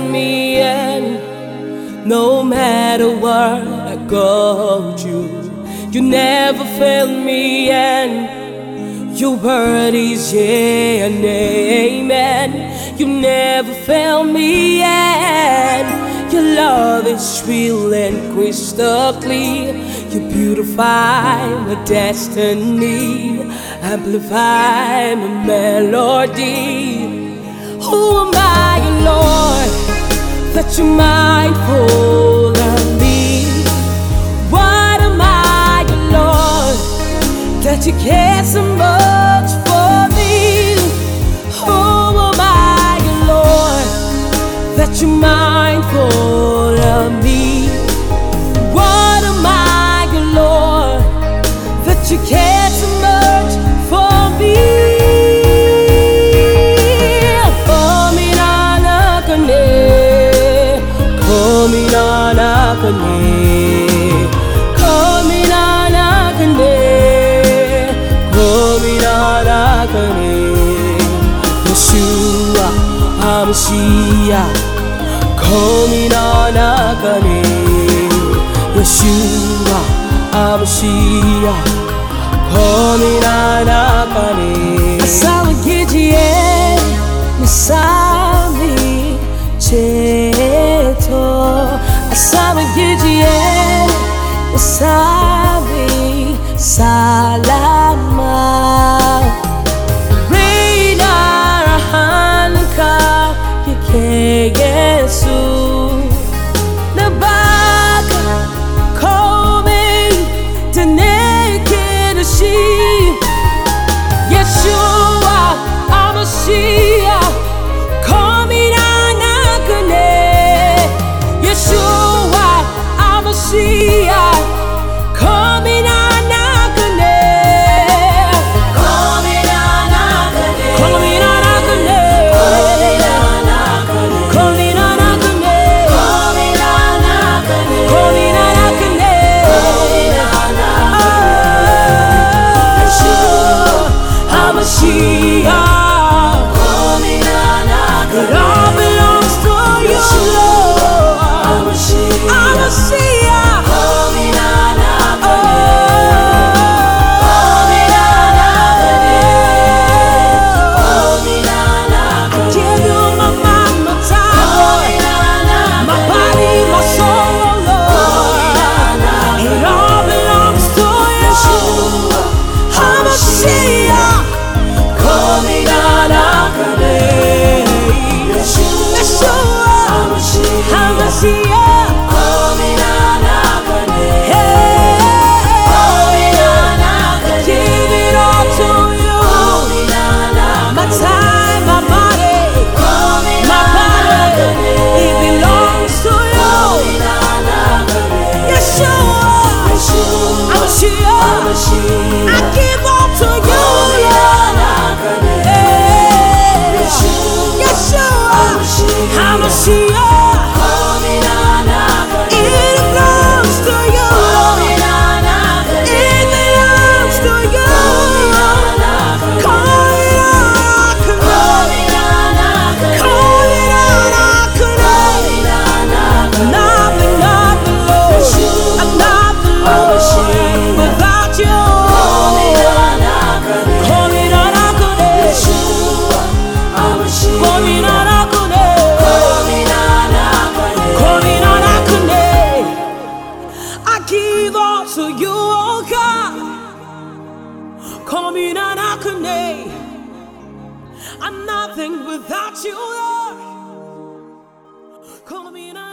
me, and no matter what I go through, you never failed me, and your word is yeah and amen. You never failed me, and your love is real and crystal clear. You beautify my destiny, amplify my melody. Who am I, Lord, that you're mindful of me? What am I, Lord, that you care so much for me? Who am I, Lord, that you're mindful of me? What am I, Lord, that you care so much for me? Yeshua HaMashiach, coming on agane. Yeshua HaMashiach, coming on agane. Asawa Gideon, Misami Cheto. Asawa Gideon, Misami Salama. Yesu Nabaka Komi Taneke Sheep. Yeshua HaMashiach, coming on agane. Yeshua HaMashiach, coming on agane. Coming on agane. Coming on agane. I give all to you, Lord. Yeshua HaMashiach, it belongs to you. It belongs to you. Call it on, call it on. Nothing, Lord. I'm nothing, Lord, without you. I'm nothing without you, Lord. Call me now.